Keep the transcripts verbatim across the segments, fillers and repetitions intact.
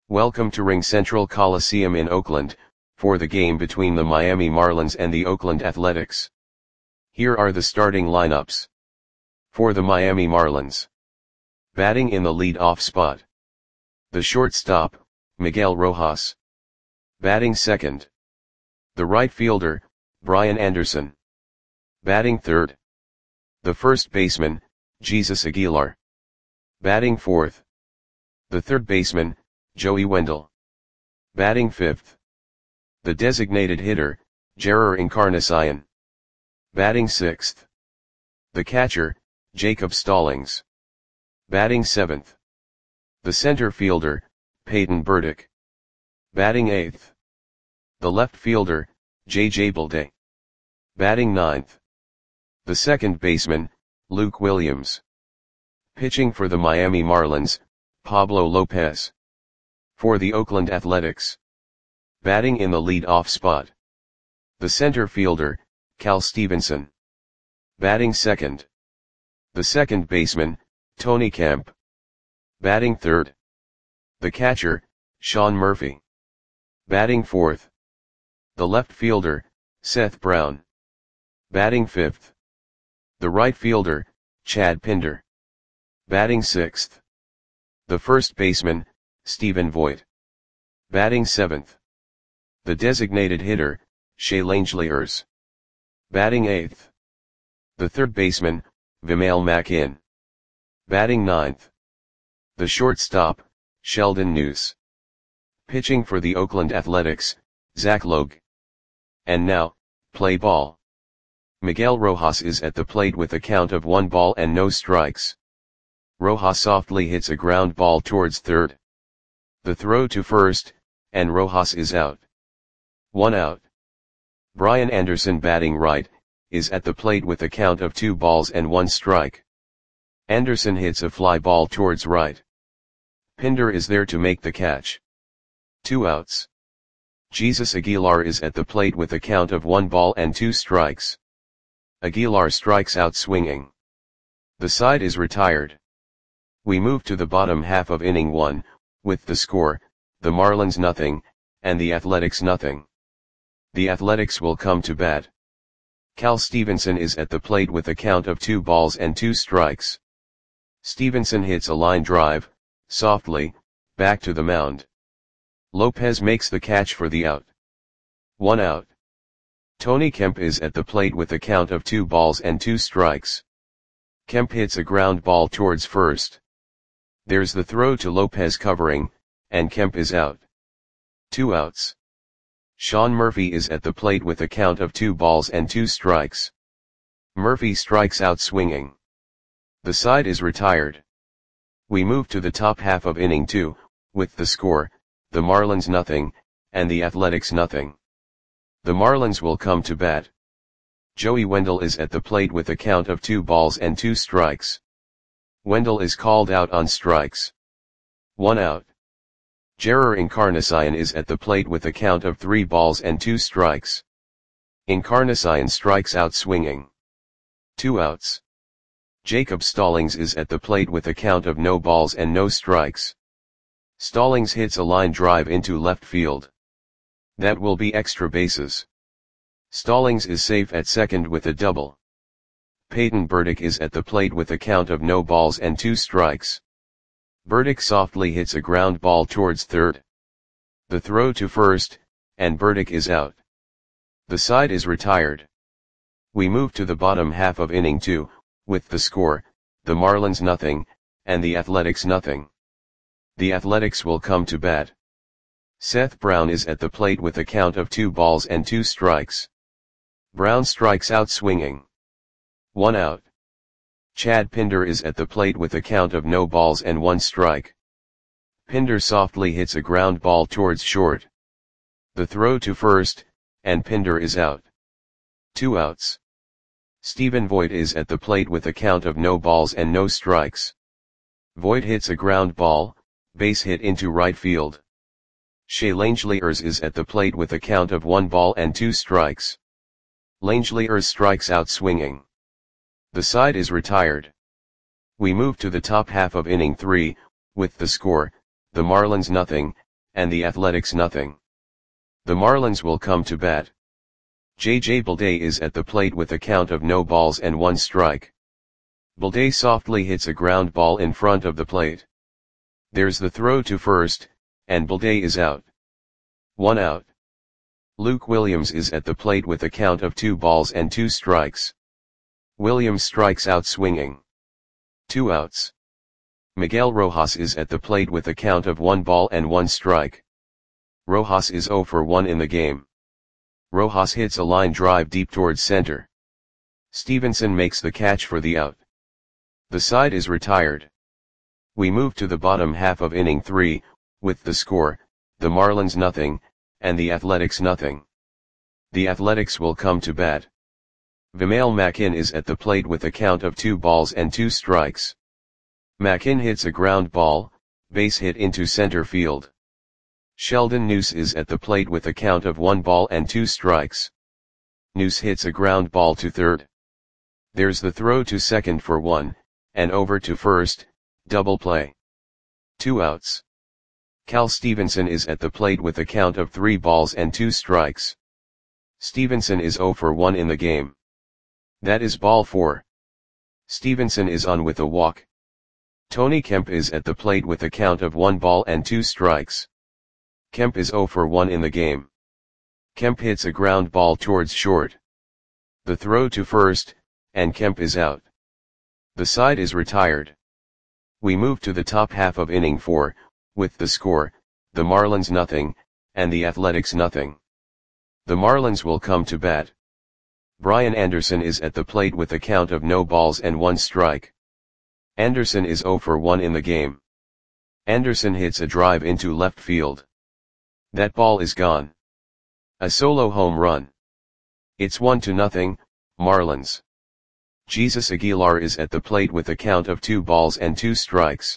Welcome to RingCentral Coliseum in Oakland, for the game between the Miami Marlins and the Oakland Athletics. Here are the starting lineups. For the Miami Marlins. Batting in the lead-off spot. The shortstop, Miguel Rojas. Batting second. The right fielder, Brian Anderson. Batting third. The first baseman, Jesus Aguilar. Batting fourth. The third baseman, Joey Wendle. Batting fifth. The designated hitter, Jerar Encarnacion. Batting sixth. The catcher, Jacob Stallings. Batting seventh. The center fielder, Peyton Burdick. Batting eighth. The left fielder, J J Bleday. Batting ninth. The second baseman, Luke Williams. Pitching for the Miami Marlins, Pablo Lopez. For the Oakland Athletics. Batting in the lead-off spot. The center fielder, Cal Stevenson. Batting second. The second baseman, Tony Kemp. Batting third. The catcher, Sean Murphy. Batting fourth. The left fielder, Seth Brown. Batting fifth. The right fielder, Chad Pinder. Batting sixth. The first baseman, Stephen Voigt. Batting seventh. The designated hitter, Shea Langeliers. Batting eighth. The third baseman, Vimael Mackin. Batting ninth. The shortstop, Sheldon Neuse. Pitching for the Oakland Athletics, Zach Logue. And now, play ball. Miguel Rojas is at the plate with a count of one ball and no strikes. Rojas softly hits a ground ball towards third. The throw to first, and Rojas is out. One out. Brian Anderson, batting right, is at the plate with a count of two balls and one strike. Anderson hits a fly ball towards right. Pinder is there to make the catch. Two outs. Jesus Aguilar is at the plate with a count of one ball and two strikes. Aguilar strikes out swinging. The side is retired. We move to the bottom half of inning one, with the score, the Marlins nothing, and the Athletics nothing. The Athletics will come to bat. Cal Stevenson is at the plate with a count of two balls and two strikes. Stevenson hits a line drive, softly, back to the mound. Lopez makes the catch for the out. One out. Tony Kemp is at the plate with a count of two balls and two strikes. Kemp hits a ground ball towards first. There's the throw to Lopez covering, and Kemp is out. Two outs. Sean Murphy is at the plate with a count of two balls and two strikes. Murphy strikes out swinging. The side is retired. We move to the top half of inning two, with the score, the Marlins nothing, and the Athletics nothing. The Marlins will come to bat. Joey Wendle is at the plate with a count of two balls and two strikes. Wendle is called out on strikes. One out. Jerar Encarnacion is at the plate with a count of three balls and two strikes. Encarnacion strikes out swinging. Two outs. Jacob Stallings is at the plate with a count of no balls and no strikes. Stallings hits a line drive into left field. That will be extra bases. Stallings is safe at second with a double. Peyton Burdick is at the plate with a count of no balls and two strikes. Burdick softly hits a ground ball towards third. The throw to first, and Burdick is out. The side is retired. We move to the bottom half of inning two, with the score, the Marlins nothing, and the Athletics nothing. The Athletics will come to bat. Seth Brown is at the plate with a count of two balls and two strikes. Brown strikes out swinging. One out. Chad Pinder is at the plate with a count of no balls and one strike. Pinder softly hits a ground ball towards short. The throw to first, and Pinder is out. Two outs. Stephen Voigt is at the plate with a count of no balls and no strikes. Voigt hits a ground ball, base hit into right field. Shea Langeliers is at the plate with a count of one ball and two strikes. Langeliers strikes out swinging. The side is retired. We move to the top half of inning three, with the score, the Marlins nothing, and the Athletics nothing. The Marlins will come to bat. J J Bleday is at the plate with a count of no balls and one strike. Bleday softly hits a ground ball in front of the plate. There's the throw to first, and Bleday is out. One out. Luke Williams is at the plate with a count of two balls and two strikes. Williams strikes out swinging. Two outs. Miguel Rojas is at the plate with a count of one ball and one strike. Rojas is zero for one in the game. Rojas hits a line drive deep towards center. Stevenson makes the catch for the out. The side is retired. We move to the bottom half of inning three, with the score, the Marlins nothing, and the Athletics nothing. The Athletics will come to bat. Vimael Mackin is at the plate with a count of two balls and two strikes. Mackin hits a ground ball, base hit into center field. Sheldon Neuse is at the plate with a count of one ball and two strikes. Neuse hits a ground ball to third. There's the throw to second for one, and over to first, double play. Two outs. Cal Stevenson is at the plate with a count of three balls and two strikes. Stevenson is zero for one in the game. That is ball four. Stevenson is on with a walk. Tony Kemp is at the plate with a count of one ball and two strikes. Kemp is zero for one in the game. Kemp hits a ground ball towards short. The throw to first, and Kemp is out. The side is retired. We move to the top half of inning four, with the score, the Marlins nothing, and the Athletics nothing. The Marlins will come to bat. Brian Anderson is at the plate with a count of no balls and one strike. Anderson is zero for one in the game. Anderson hits a drive into left field. That ball is gone. A solo home run. It's one to nothing, Marlins. Jesus Aguilar is at the plate with a count of two balls and two strikes.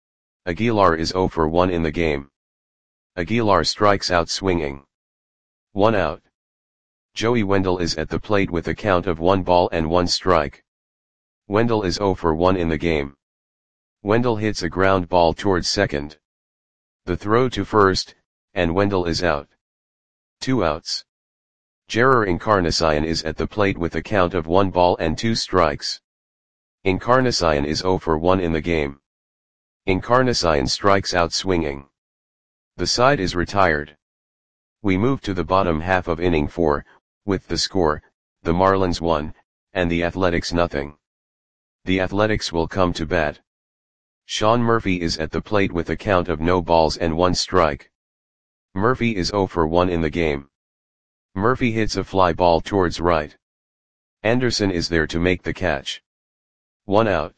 Aguilar is zero for one in the game. Aguilar strikes out swinging. One out. Joey Wendell is at the plate with a count of one ball and one strike. Wendell is zero for one in the game. Wendell hits a ground ball towards second. The throw to first, and Wendell is out. Two outs. Jerar Encarnacion is at the plate with a count of one ball and two strikes. Encarnacion is zero for one in the game. Encarnacion strikes out swinging. The side is retired. We move to the bottom half of inning four, with the score, the Marlins one, and the Athletics nothing. The Athletics will come to bat. Sean Murphy is at the plate with a count of no balls and one strike. Murphy is zero for one in the game. Murphy hits a fly ball towards right. Anderson is there to make the catch. One out.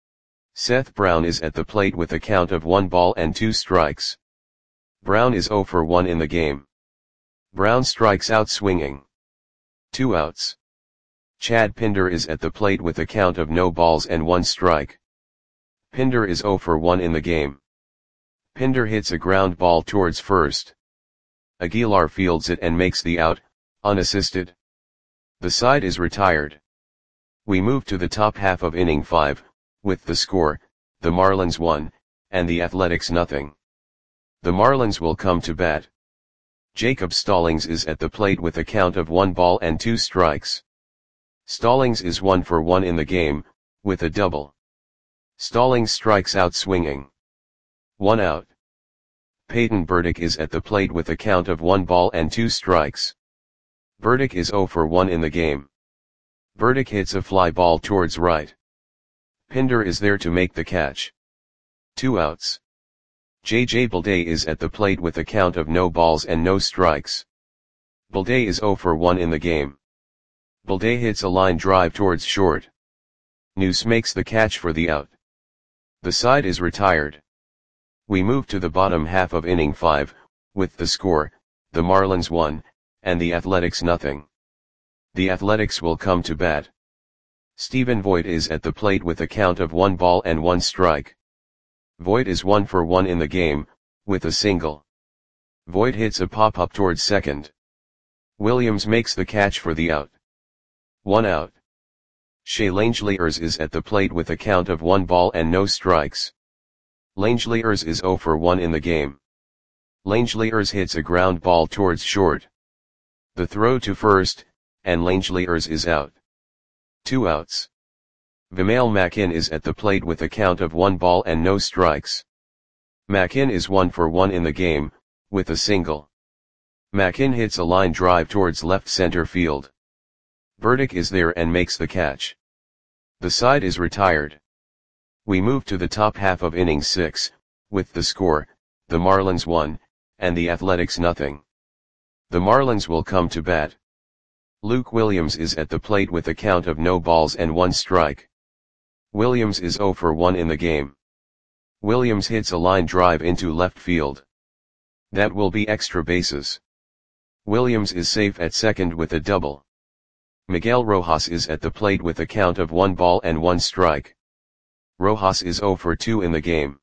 Seth Brown is at the plate with a count of one ball and two strikes. Brown is zero for one in the game. Brown strikes out swinging. Two outs. Chad Pinder is at the plate with a count of no balls and one strike. Pinder is zero for one in the game. Pinder hits a ground ball towards first. Aguilar fields it and makes the out, unassisted. The side is retired. We move to the top half of inning five, with the score, the Marlins one, and the Athletics nothing. The Marlins will come to bat. Jacob Stallings is at the plate with a count of one ball and two strikes. Stallings is one for one in the game, with a double. Stallings strikes out swinging. One out. Peyton Burdick is at the plate with a count of one ball and two strikes. Burdick is zero for one in the game. Burdick hits a fly ball towards right. Pinder is there to make the catch. Two outs. J J Bleday is at the plate with a count of no balls and no strikes. Bleday is zero for one in the game. Bleday hits a line drive towards short. Neuse makes the catch for the out. The side is retired. We move to the bottom half of inning five, with the score, the Marlins one, and the Athletics nothing. The Athletics will come to bat. Stephen Voigt is at the plate with a count of one ball and one strike. Voigt is one for one in the game, with a single. Voigt hits a pop-up towards second. Williams makes the catch for the out. One out. Shea Langeliers is at the plate with a count of one ball and no strikes. Langeliers is zero for one in the game. Langeliers hits a ground ball towards short. The throw to first, and Langeliers is out. Two outs. Vimael Machin is at the plate with a count of one ball and no strikes. Machin is one for one in the game, with a single. Machin hits a line drive towards left center field. Burdick is there and makes the catch. The side is retired. We move to the top half of inning six, with the score, the Marlins one, and the Athletics nothing. The Marlins will come to bat. Luke Williams is at the plate with a count of no balls and one strike. Williams is zero for one in the game. Williams hits a line drive into left field. That will be extra bases. Williams is safe at second with a double. Miguel Rojas is at the plate with a count of one ball and one strike. Rojas is zero for two in the game.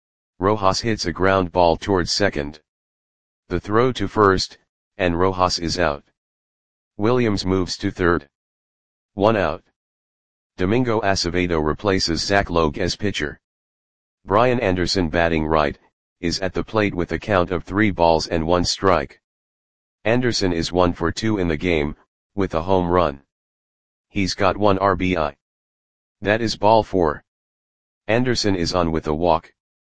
Rojas hits a ground ball towards second. The throw to first, and Rojas is out. Williams moves to third. One out. Domingo Acevedo replaces Zach Logue as pitcher. Brian Anderson, batting right, is at the plate with a count of three balls and one strike. Anderson is one for two in the game, with a home run. He's got one R B I. That is ball four. Anderson is on with a walk.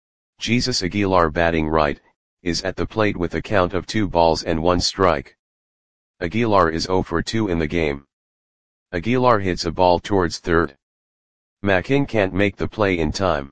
Jesus Aguilar, batting right, is at the plate with a count of two balls and one strike. Aguilar is zero for two in the game. Aguilar hits a ball towards third. Machin can't make the play in time.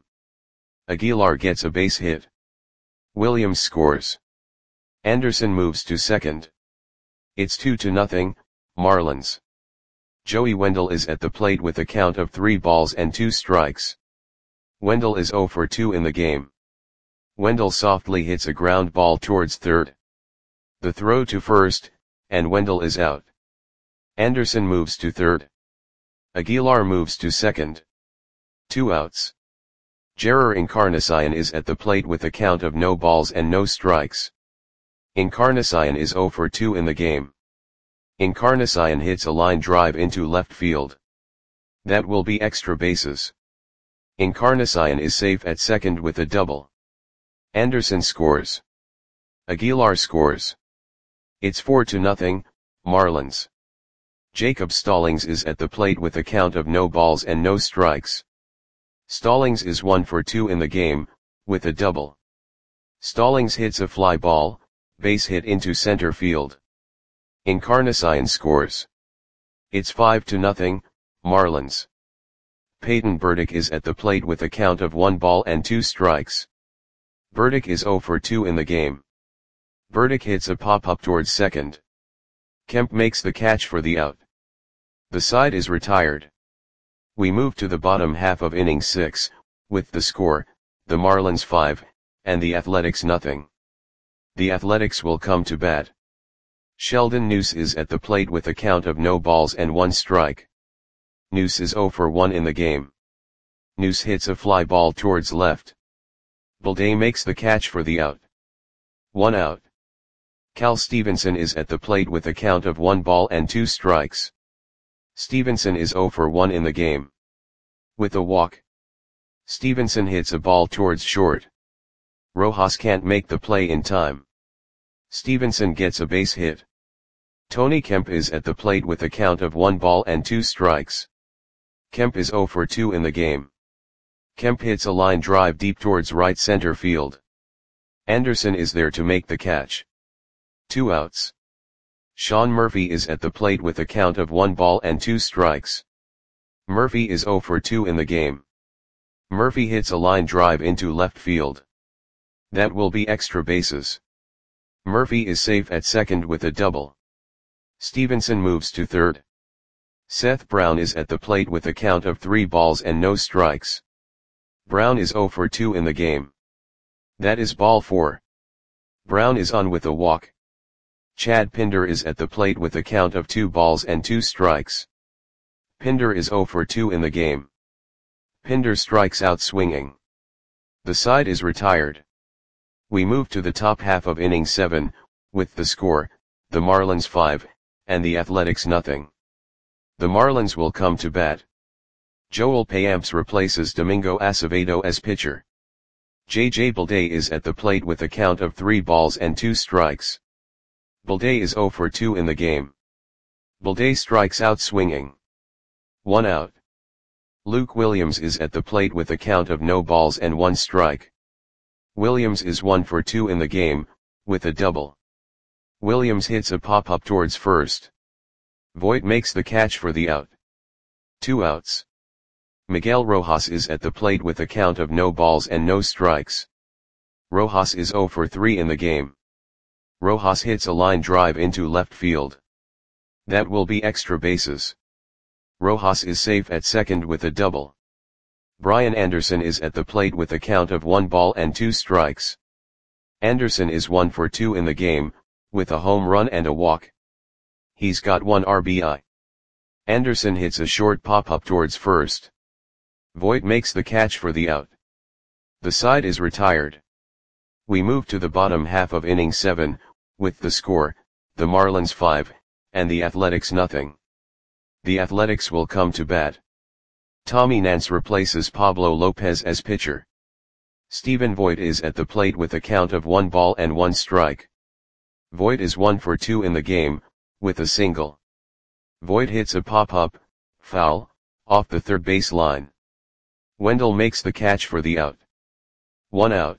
Aguilar gets a base hit. Williams scores. Anderson moves to second. It's two to nothing, Marlins. Joey Wendell is at the plate with a count of three balls and two strikes. Wendell is zero for two in the game. Wendell softly hits a ground ball towards third. The throw to first, and Wendell is out. Anderson moves to third. Aguilar moves to second. Two outs. Jerar Encarnacion is at the plate with a count of no balls and no strikes. Encarnacion is zero for two in the game. Encarnacion hits a line drive into left field. That will be extra bases. Encarnacion is safe at second with a double. Anderson scores. Aguilar scores. It's four to nothing, Marlins. Jacob Stallings is at the plate with a count of no balls and no strikes. Stallings is one for two in the game, with a double. Stallings hits a fly ball, base hit into center field. Encarnacion scores. It's five to nothing, Marlins. Peyton Burdick is at the plate with a count of one ball and two strikes. Burdick is zero for two in the game. Burdick hits a pop-up towards second. Kemp makes the catch for the out. The side is retired. We move to the bottom half of inning six, with the score, the Marlins five, and the Athletics nothing. The Athletics will come to bat. Sheldon Neuse is at the plate with a count of no balls and one strike. Neuse is zero for one in the game. Neuse hits a fly ball towards left. Balday makes the catch for the out. One out. Cal Stevenson is at the plate with a count of one ball and two strikes. Stevenson is zero for one in the game. With a walk. Stevenson hits a ball towards short. Rojas can't make the play in time. Stevenson gets a base hit. Tony Kemp is at the plate with a count of one ball and two strikes. Kemp is zero for two in the game. Kemp hits a line drive deep towards right center field. Anderson is there to make the catch. Two outs. Sean Murphy is at the plate with a count of one ball and two strikes. Murphy is zero for two in the game. Murphy hits a line drive into left field. That will be extra bases. Murphy is safe at second with a double. Stevenson moves to third. Seth Brown is at the plate with a count of three balls and no strikes. Brown is zero for two in the game. That is ball four. Brown is on with a walk. Chad Pinder is at the plate with a count of two balls and two strikes. Pinder is zero for two in the game. Pinder strikes out swinging. The side is retired. We move to the top half of inning seven, with the score, the Marlins five, and the Athletics nothing. The Marlins will come to bat. Joel Payamps replaces Domingo Acevedo as pitcher. J J Balday is at the plate with a count of three balls and two strikes. Balday is zero for two in the game. Balday strikes out swinging. One out. Luke Williams is at the plate with a count of no balls and one strike. Williams is one for two in the game, with a double. Williams hits a pop-up towards first. Voit makes the catch for the out. Two outs. Miguel Rojas is at the plate with a count of no balls and no strikes. Rojas is zero for three in the game. Rojas hits a line drive into left field. That will be extra bases. Rojas is safe at second with a double. Brian Anderson is at the plate with a count of one ball and two strikes. Anderson is one for two in the game, with a home run and a walk. He's got one R B I. Anderson hits a short pop-up towards first. Voit makes the catch for the out. The side is retired. We move to the bottom half of inning seven, with the score, the Marlins five, and the Athletics nothing. The Athletics will come to bat. Tommy Nance replaces Pablo Lopez as pitcher. Stephen Voit is at the plate with a count of one ball and one strike. Voit is one for two in the game, with a single. Voit hits a pop-up, foul, off the third base line. Wendell makes the catch for the out. One out.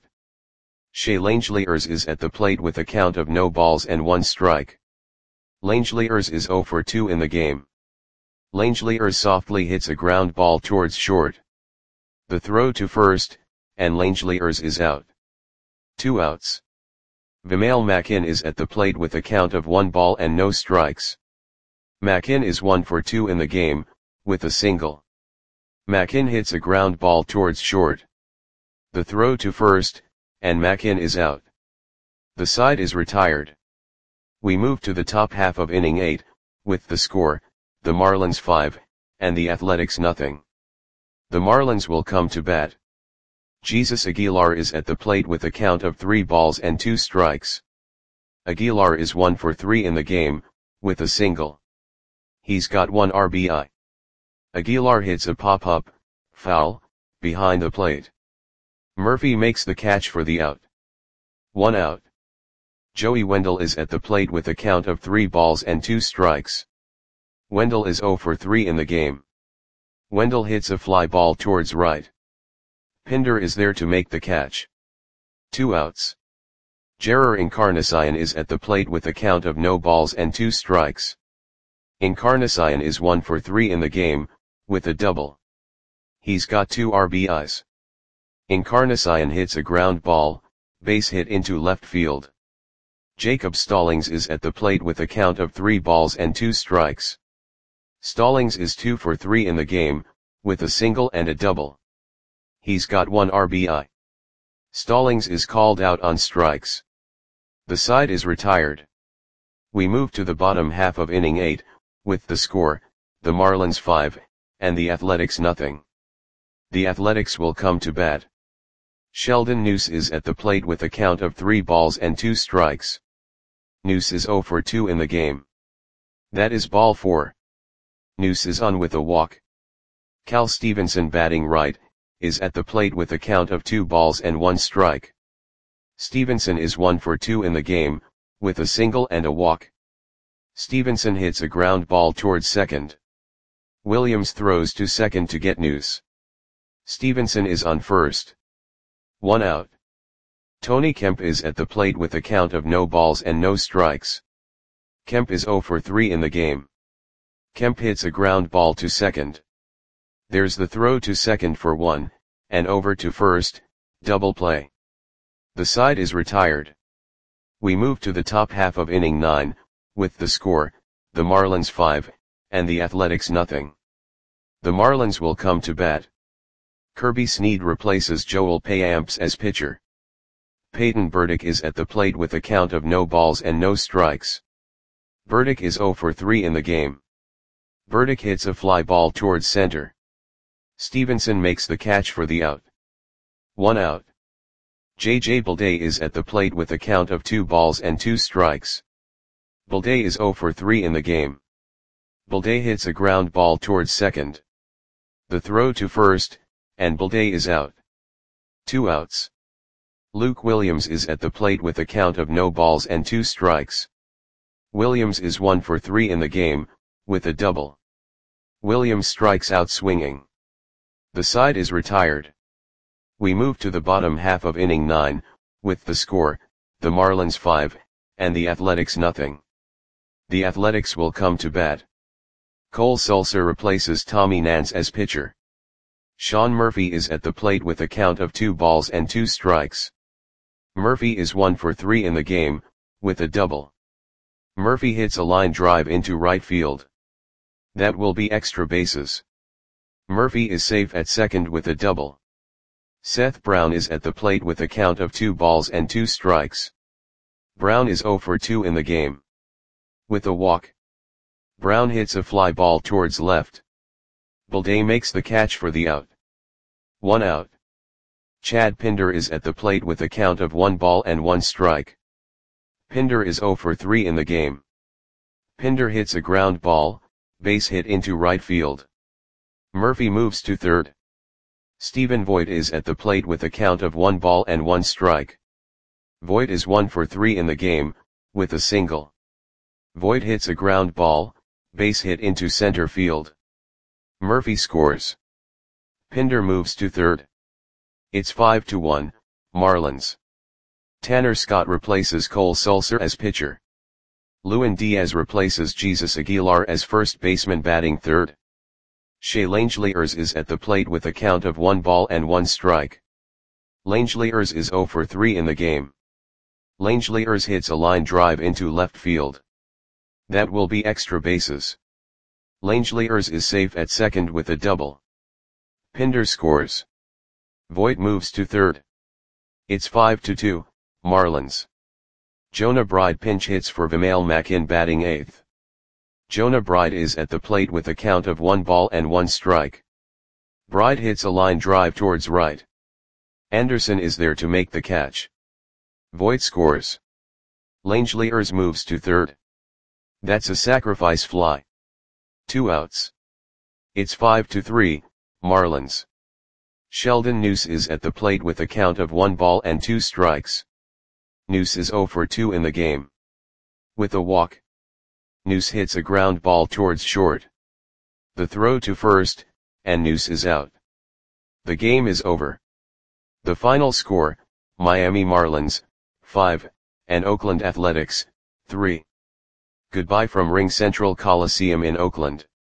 Shea Langeliers is at the plate with a count of no balls and one strike. Langeliers is zero for two in the game. Langeliers softly hits a ground ball towards short. The throw to first, and Langeliers is out. Two outs. Vimael Mackin is at the plate with a count of one ball and no strikes. Mackin is one for two in the game, with a single. Mackin hits a ground ball towards short. The throw to first, and Mackin is out. The side is retired. We move to the top half of inning eight, with the score, the Marlins five, and the Athletics nothing. The Marlins will come to bat. Jesus Aguilar is at the plate with a count of three balls and two strikes. Aguilar is one for three in the game, with a single. He's got one R B I. Aguilar hits a pop-up, foul, behind the plate. Murphy makes the catch for the out. One out. Joey Wendell is at the plate with a count of three balls and two strikes. Wendell is zero for three in the game. Wendell hits a fly ball towards right. Pinder is there to make the catch. Two outs. Jerar Encarnacion is at the plate with a count of no balls and two strikes. Encarnacion is one for three in the game, with a double. He's got two R B Is. Encarnacion hits a ground ball, base hit into left field. Jacob Stallings is at the plate with a count of three balls and two strikes. Stallings is two for three in the game, with a single and a double. He's got one R B I. Stallings is called out on strikes. The side is retired. We move to the bottom half of inning eight, with the score, the Marlins five, and the Athletics nothing. The Athletics will come to bat. Sheldon Neuse is at the plate with a count of three balls and two strikes. Neuse is zero for two in the game. That is ball four. Neuse is on with a walk. Cal Stevenson, batting right, is at the plate with a count of two balls and one strike. Stevenson is one for two in the game, with a single and a walk. Stevenson hits a ground ball towards second. Williams throws to second to get Neuse. Stevenson is on first. One out. Tony Kemp is at the plate with a count of no balls and no strikes. Kemp is zero for three in the game. Kemp hits a ground ball to second. There's the throw to second for one, and over to first, double play. The side is retired. We move to the top half of inning nine, with the score, the Marlins five, and the Athletics nothing. The Marlins will come to bat. Kirby Snead replaces Joel Payamps as pitcher. Peyton Burdick is at the plate with a count of no balls and no strikes. Burdick is zero for three in the game. Burdick hits a fly ball towards center. Stevenson makes the catch for the out. One out. J J Balday is at the plate with a count of two balls and two strikes. Balday is zero for three in the game. Balday hits a ground ball towards second. The throw to first, and Balday is out. Two outs. Luke Williams is at the plate with a count of no balls and two strikes. Williams is one for three in the game, with a double. Williams strikes out swinging. The side is retired. We move to the bottom half of inning nine, with the score, the Marlins five, and the Athletics nothing. The Athletics will come to bat. Cole Sulser replaces Tommy Nance as pitcher. Sean Murphy is at the plate with a count of two balls and two strikes. Murphy is one for three in the game, with a double. Murphy hits a line drive into right field. That will be extra bases. Murphy is safe at second with a double. Seth Brown is at the plate with a count of two balls and two strikes. Brown is zero for two in the game. With a walk. Brown hits a fly ball towards left. Balday makes the catch for the out. One out. Chad Pinder is at the plate with a count of one ball and one strike. Pinder is zero for three in the game. Pinder hits a ground ball, base hit into right field. Murphy moves to third. Stephen Voigt is at the plate with a count of one ball and one strike. Voigt is one for three in the game, with a single. Voigt hits a ground ball, base hit into center field. Murphy scores. Pinder moves to third. It's five to one, Marlins. Tanner Scott replaces Cole Sulser as pitcher. Lewin Diaz replaces Jesus Aguilar as first baseman batting third. Shea Langeliers is at the plate with a count of one ball and one strike. Langeliers is zero for three in the game. Langeliers hits a line drive into left field. That will be extra bases. Langeliers is safe at second with a double. Pinder scores. Voigt moves to third. It's five to two, Marlins. Jonah Bride pinch hits for Vimael Mackin batting eighth. Jonah Bride is at the plate with a count of one ball and one strike. Bride hits a line drive towards right. Anderson is there to make the catch. Voigt scores. Langeliers moves to third. That's a sacrifice fly. Two outs. It's five to three, Marlins. Sheldon Neuse is at the plate with a count of one ball and two strikes. Neuse is zero for two in the game. With a walk. Neuse hits a ground ball towards short. The throw to first, and Neuse is out. The game is over. The final score, Miami Marlins, five, and Oakland Athletics, three. Goodbye from Ring Central Coliseum in Oakland.